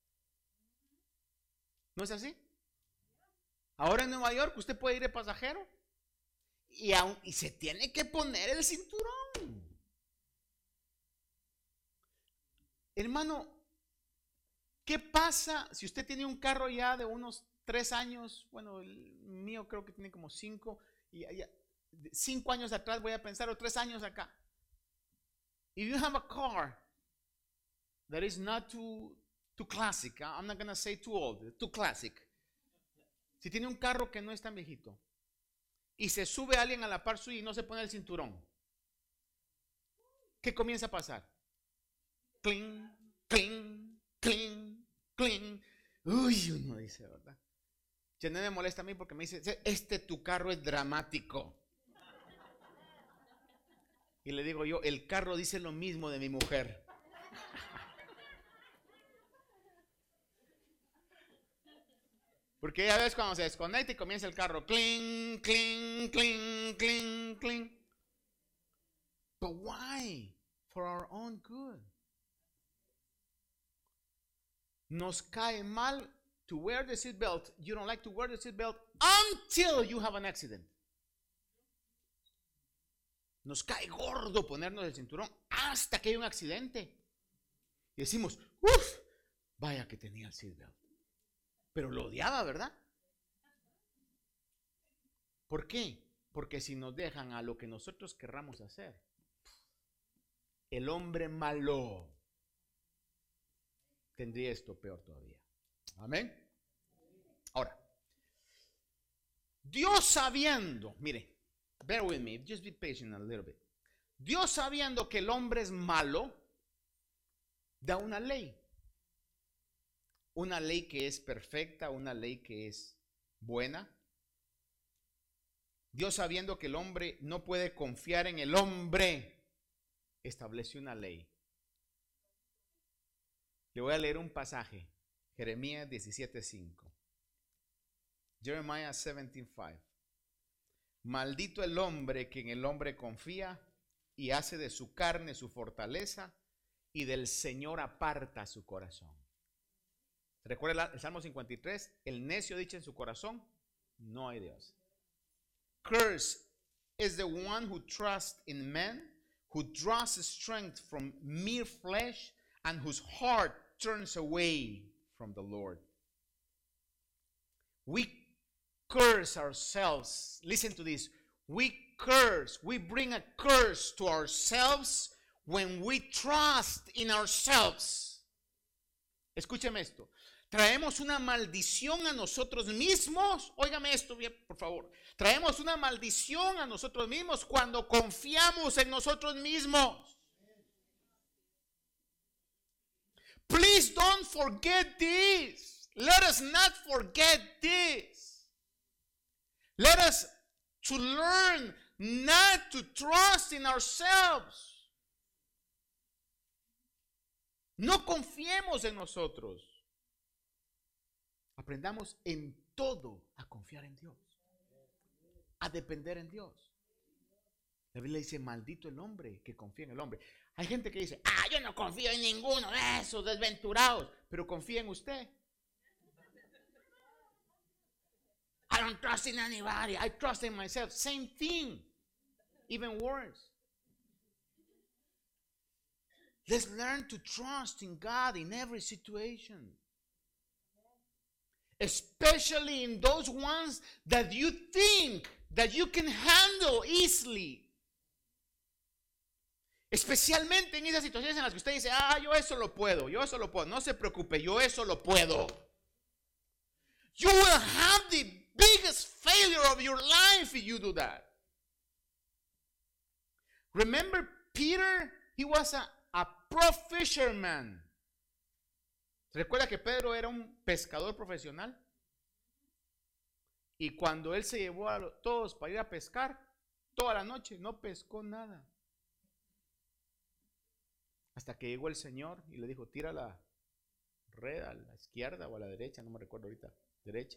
S2: ¿No es así? Ahora en Nueva York usted puede ir de pasajero y se tiene que poner el cinturón. Hermano, ¿qué pasa si usted tiene un carro ya de unos 3 años? Bueno, el mío creo que tiene como 5 y 5 años atrás voy a pensar, o 3 años acá. If you have a car that is not too classic, I'm not going to say too old, too classic. Si tiene un carro que no es tan viejito y se sube alguien a la par suya y no se pone el cinturón, ¿qué comienza a pasar? Cling, cling, cling, cling. Uy, uno dice, ¿verdad? Ya no me molesta a mí porque me dice, tu carro es dramático. Y le digo yo, el carro dice lo mismo de mi mujer. Porque ya ves cuando se desconecta y comienza el carro, cling, cling, cling, cling, cling. But why? For our own good. Nos cae mal to wear the seatbelt. You don't like to wear the seatbelt until you have an accident. Nos cae gordo ponernos el cinturón hasta que hay un accidente. Y decimos, uff, vaya que tenía el seatbelt. Pero lo odiaba, ¿verdad? ¿Por qué? Porque si nos dejan a lo que nosotros querramos hacer, el hombre malo tendría esto peor todavía. Amén. Ahora, Dios sabiendo, mire, bear with me, just be patient a little bit. Dios sabiendo que el hombre es malo, da una ley. Una ley que es perfecta, una ley que es buena. Dios, sabiendo que el hombre no puede confiar en el hombre, establece una ley. Le voy a leer un pasaje, Jeremías 17:5. Jeremiah 17:5. Maldito el hombre que en el hombre confía y hace de su carne su fortaleza y del Señor aparta su corazón. ¿Recuerda el Salmo 53? El necio dice en su corazón, no hay Dios. Cursed is the one who trusts in men, who draws strength from mere flesh, and whose heart turns away from the Lord. We curse ourselves. Listen to this. We bring a curse to ourselves when we trust in ourselves. Escúcheme esto. Traemos una maldición a nosotros mismos. Óigame esto bien, por favor. Traemos una maldición a nosotros mismos cuando confiamos en nosotros mismos. Please don't forget this. Let us not forget this. Let us to learn not to trust in ourselves. No confiemos en nosotros. Aprendamos en todo a confiar en Dios, a depender en Dios. La Biblia dice, maldito el hombre que confía en el hombre. Hay gente que dice, yo no confío en ninguno de esos desventurados, pero confía en usted. I don't trust in anybody, I trust in myself. Same thing, even worse. Let's learn to trust in God in every situation. Especially in those ones that you think that you can handle easily. Especialmente en esas situaciones en las que usted dice, yo eso lo puedo. No se preocupe, yo eso lo puedo. You will have the biggest failure of your life if you do that. Remember Peter? He was a pro fisherman. ¿Se recuerda que Pedro era un pescador profesional? Y cuando él se llevó a todos para ir a pescar, toda la noche no pescó nada. Hasta que llegó el Señor y le dijo, tira la red a la izquierda o a la derecha, no me recuerdo ahorita, derecha.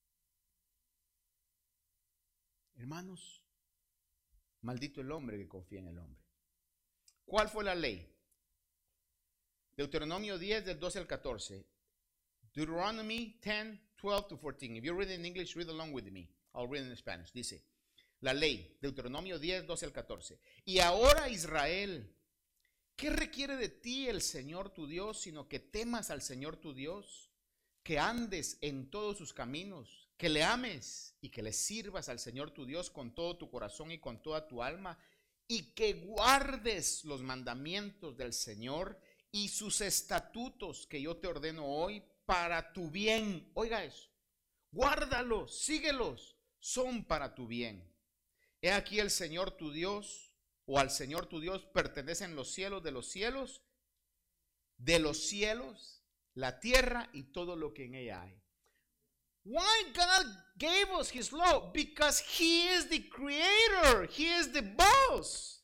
S2: Hermanos, maldito el hombre que confía en el hombre. ¿Cuál fue la ley? Deuteronomio 10 del 12 al 14. Deuteronomy 10, 12 to 14. If you read in English, read along with me. I'll read in Spanish. Dice, la ley, Deuteronomio 10, 12 al 14. Y ahora, Israel, ¿qué requiere de ti el Señor tu Dios, sino que temas al Señor tu Dios, que andes en todos sus caminos, que le ames y que le sirvas al Señor tu Dios con todo tu corazón y con toda tu alma, y que guardes los mandamientos del Señor y sus estatutos que yo te ordeno hoy para tu bien? Oiga eso, guárdalos, síguelos, son para tu bien. He aquí el Señor tu Dios, o al Señor tu Dios pertenecen los cielos, la tierra y todo lo que en ella hay. Why God gave us His law? Because He is the creator, He is the boss.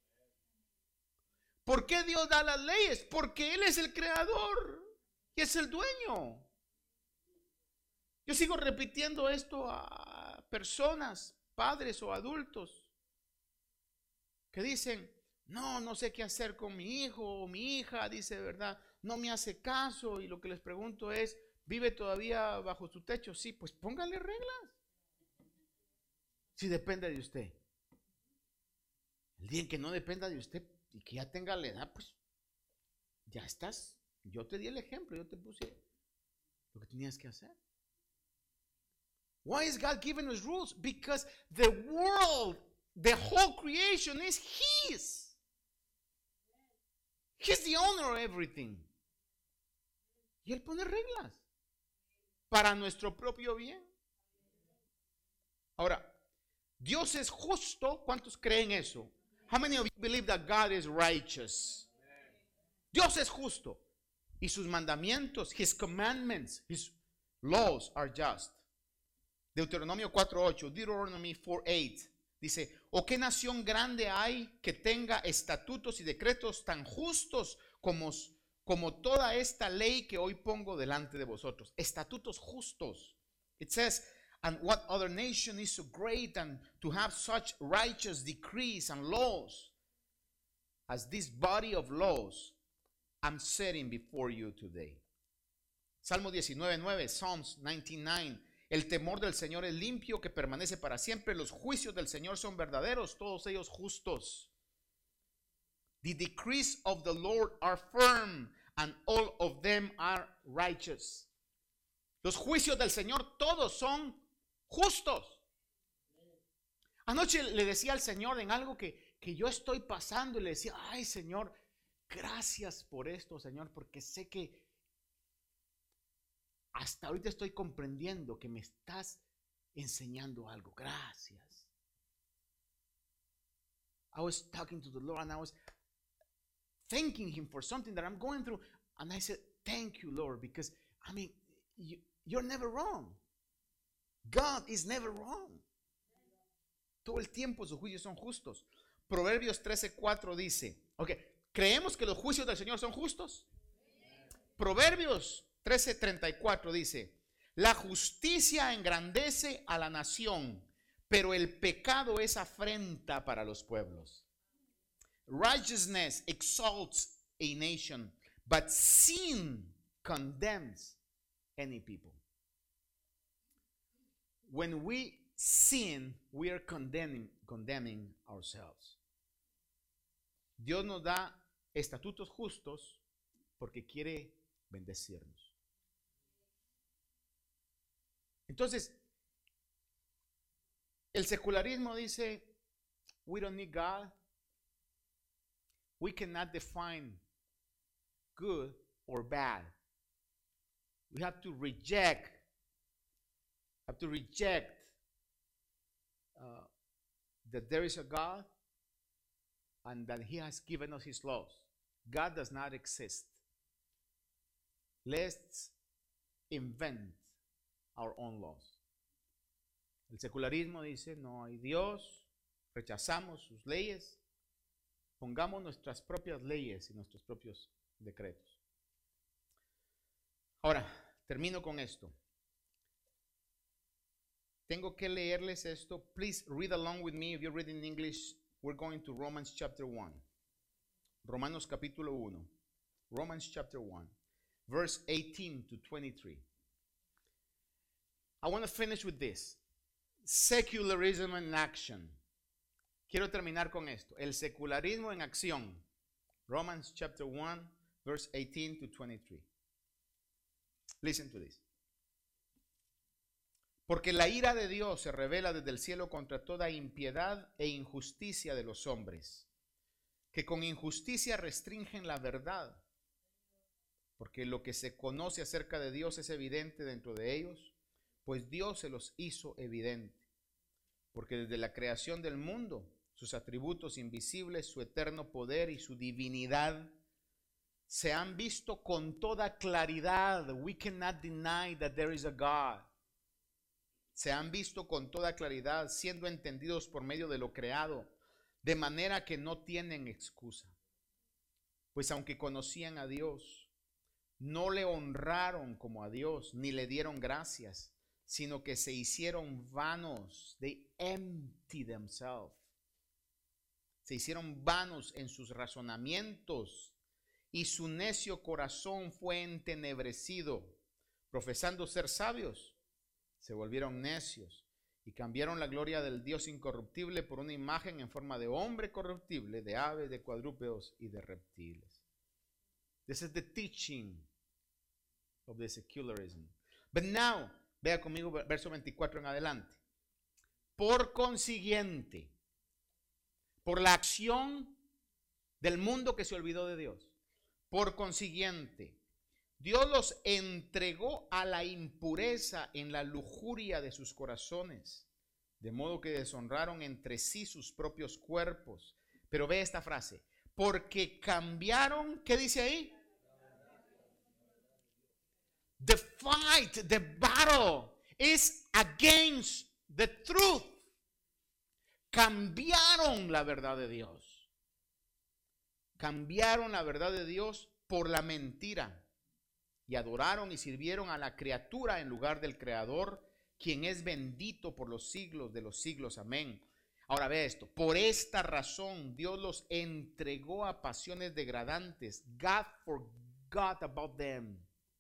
S2: ¿Por qué Dios da las leyes? Porque Él es el creador y es el dueño. Yo sigo repitiendo esto a personas, padres o adultos, que dicen, no sé qué hacer con mi hijo o mi hija, dice, ¿verdad? No me hace caso, y lo que les pregunto es, ¿vive todavía bajo su techo? Sí, pues póngale reglas. Si depende de usted. El día en que no dependa de usted y que ya tenga la edad, pues ya estás. Yo te di el ejemplo, yo te puse lo que tenías que hacer. Why is God giving us rules? Because the world, the whole creation is His. He's the owner of everything. Y Él pone reglas para nuestro propio bien. Ahora, Dios es justo. ¿Cuántos creen eso? How many of you believe that God is righteous? Dios es justo. Y sus mandamientos, His commandments, His laws are just. Deuteronomio 4:8, Deuteronomy 4:8. Dice, ¿o qué nación grande hay que tenga estatutos y decretos tan justos como toda esta ley que hoy pongo delante de vosotros? Estatutos justos. It says, and what other nation is so great and to have such righteous decrees and laws as this body of laws I'm setting before you today. Salmo 19:9, Psalms 19:9. El temor del Señor es limpio, que permanece para siempre. Los juicios del Señor son verdaderos, todos ellos justos. The decrees of the Lord are firm, and all of them are righteous. Los juicios del Señor todos son justos. Anoche le decía al Señor en algo que yo estoy pasando, y le decía, ay Señor, gracias por esto, Señor, porque sé que hasta ahorita estoy comprendiendo que me estás enseñando algo. Gracias. I was talking to the Lord and I was thanking Him for something that I'm going through. And I said, thank you, Lord, because, I mean, you're never wrong. God is never wrong. Todo el tiempo sus juicios son justos. Proverbios 13:4 dice, ok, ¿creemos que los juicios del Señor son justos? Proverbios 13:34 dice, la justicia engrandece a la nación, pero el pecado es afrenta para los pueblos. Righteousness exalts a nation, but sin condemns any people. When we sin, we are condemning ourselves. Dios nos da estatutos justos porque quiere bendecirnos. Entonces, el secularismo dice, we don't need God. We cannot define good or bad. We have to reject that there is a God and that He has given us His laws. God does not exist. Let's invent our own laws. El secularismo dice, no hay Dios, rechazamos sus leyes, pongamos nuestras propias leyes y nuestros propios decretos. Ahora, termino con esto. Tengo que leerles esto. Please read along with me. If you're reading in English, we're going to Romans chapter 1. Romanos capítulo 1. Romans chapter 1. Verse 18 to 23. I want to finish with this. Secularism in action. Quiero terminar con esto. El secularismo en acción. Romans chapter 1, verse 18 to 23. Listen to this. Porque la ira de Dios se revela desde el cielo contra toda impiedad e injusticia de los hombres, que con injusticia restringen la verdad. Porque lo que se conoce acerca de Dios es evidente dentro de ellos, pues Dios se los hizo evidente. Porque desde la creación del mundo, sus atributos invisibles, su eterno poder y su divinidad se han visto con toda claridad. We cannot deny that there is a God. Se han visto con toda claridad, siendo entendidos por medio de lo creado, de manera que no tienen excusa. Pues aunque conocían a Dios, no le honraron como a Dios, ni le dieron gracias, sino que se hicieron vanos. They empty themselves. Se hicieron vanos en sus razonamientos, y su necio corazón fue entenebrecido. Profesando ser sabios, se volvieron necios y cambiaron la gloria del Dios incorruptible por una imagen en forma de hombre corruptible, de aves, de cuadrúpedos y de reptiles. This is the teaching of the secularism. But now, vea conmigo verso 24 en adelante. Por consiguiente, por la acción del mundo que se olvidó de Dios, por consiguiente, Dios los entregó a la impureza en la lujuria de sus corazones, de modo que deshonraron entre sí sus propios cuerpos. Pero ve esta frase, porque cambiaron, ¿qué dice ahí? The fight, the battle is against the truth. Cambiaron la verdad de Dios. Cambiaron la verdad de Dios por la mentira. Y adoraron y sirvieron a la criatura en lugar del Creador, quien es bendito por los siglos de los siglos. Amén. Ahora ve esto. Por esta razón Dios los entregó a pasiones degradantes. God forgot about them.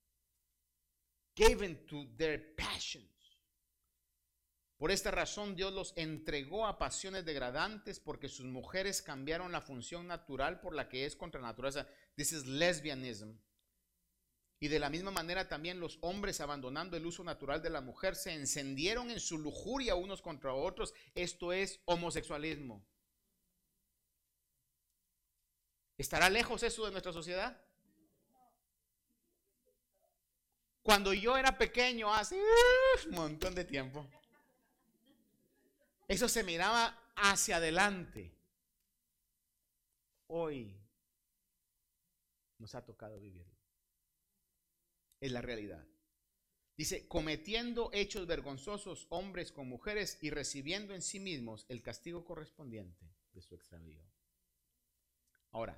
S2: Gave into their passions. Por esta razón Dios los entregó a pasiones degradantes, porque sus mujeres cambiaron la función natural por la que es contra la naturaleza. This is lesbianism. Y de la misma manera también los hombres, abandonando el uso natural de la mujer, se encendieron en su lujuria unos contra otros. Esto es homosexualismo. ¿Estará lejos eso de nuestra sociedad? Cuando yo era pequeño, hace un montón de tiempo, eso se miraba hacia adelante. Hoy nos ha tocado vivirlo. Es la realidad. Dice, cometiendo hechos vergonzosos hombres con mujeres y recibiendo en sí mismos el castigo correspondiente de su extravío. Ahora,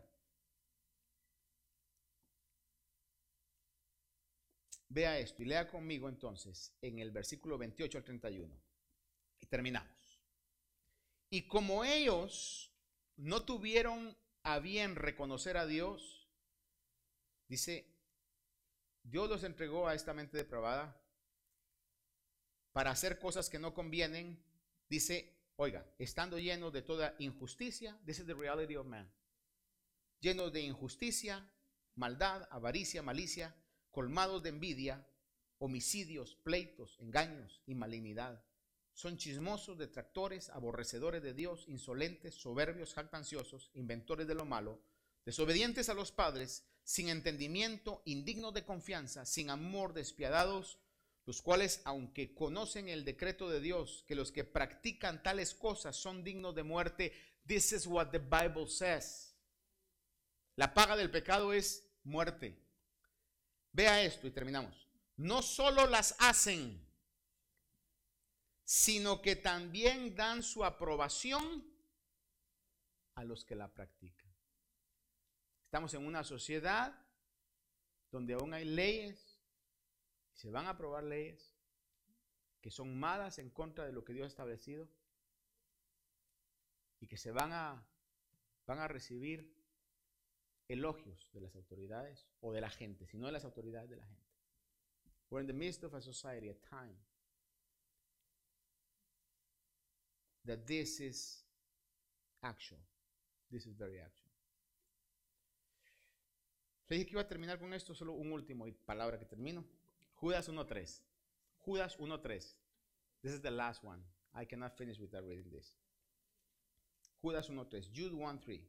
S2: vea esto y lea conmigo entonces en el versículo 28 al 31. Y terminamos. Y como ellos no tuvieron a bien reconocer a Dios, dice, Dios los entregó a esta mente depravada para hacer cosas que no convienen. Dice, oiga, estando llenos de toda injusticia, this is the reality of man. Llenos de injusticia, maldad, avaricia, malicia, colmados de envidia, homicidios, pleitos, engaños y malignidad. Son chismosos, detractores, aborrecedores de Dios, insolentes, soberbios, jactanciosos, inventores de lo malo, desobedientes a los padres, sin entendimiento, indignos de confianza, sin amor, despiadados, los cuales, aunque conocen el decreto de Dios, que los que practican tales cosas son dignos de muerte. This is what the Bible says. La paga del pecado es muerte. Vea esto y terminamos. No solo las hacen, sino que también dan su aprobación a los que la practican. Estamos en una sociedad donde aún hay leyes, se van a aprobar leyes que son malas en contra de lo que Dios ha establecido y que se van a recibir elogios de las autoridades o de la gente, si no de las autoridades, de la gente. We're in the midst of a society, a time that this is actual. This is very actual. Le dije que iba a terminar con esto, solo un último palabra que termino. Judas 1:3. Judas 1:3. This is the last one. I cannot finish without reading this. Judas 1:3. Jude 1:3.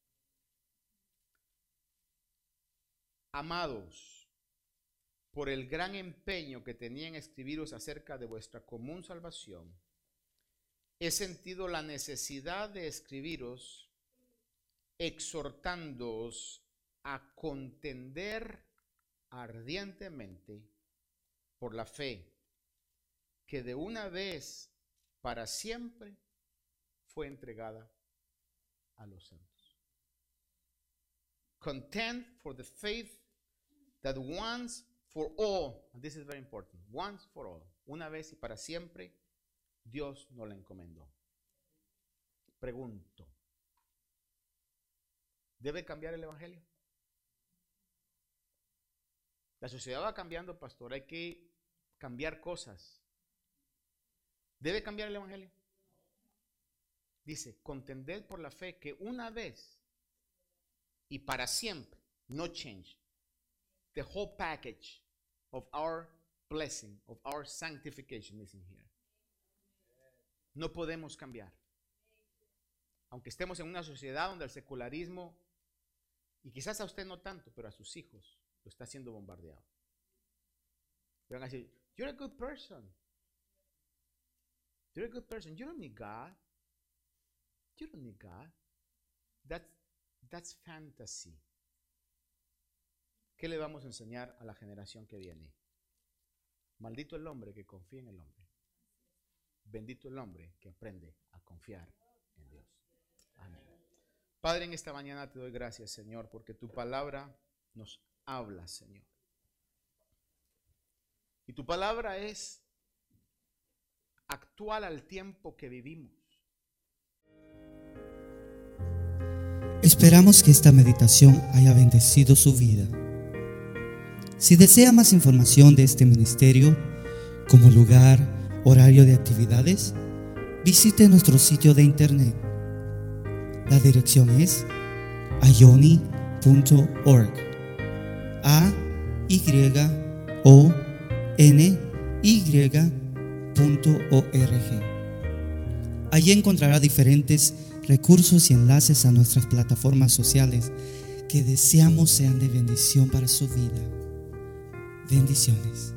S2: Amados, por el gran empeño que tenía en escribiros acerca de vuestra común salvación, he sentido la necesidad de escribiros exhortándoos a contender ardientemente por la fe que de una vez para siempre fue entregada a los santos. Contend for the faith that once for all, and this is very important, once for all, una vez y para siempre, Dios nos la encomendó. Pregunto, ¿debe cambiar el evangelio? La sociedad va cambiando, pastor, hay que cambiar cosas. ¿Debe cambiar el evangelio? Dice, contended por la fe que una vez y para siempre, no change, the whole package of our blessing, of our sanctification is in here. No podemos cambiar. Aunque estemos en una sociedad donde el secularismo, y quizás a usted no tanto, pero a sus hijos, lo está siendo bombardeado. Le van a decir, you're a good person. You're a good person. You don't need God. You don't need God. That's fantasy. ¿Qué le vamos a enseñar a la generación que viene? Maldito el hombre que confía en el hombre. Bendito el hombre que aprende a confiar en Dios. Amén. Padre, en esta mañana te doy gracias, Señor, porque tu palabra nos habla, Señor. Y tu palabra es actual al tiempo que vivimos.
S1: Esperamos que esta meditación haya bendecido su vida. Si desea más información de este ministerio, como lugar, horario de actividades, visite nuestro sitio de internet. La dirección es ayoni.org. ayony.org. Allí encontrará diferentes recursos y enlaces a nuestras plataformas sociales que deseamos sean de bendición para su vida. Bendiciones.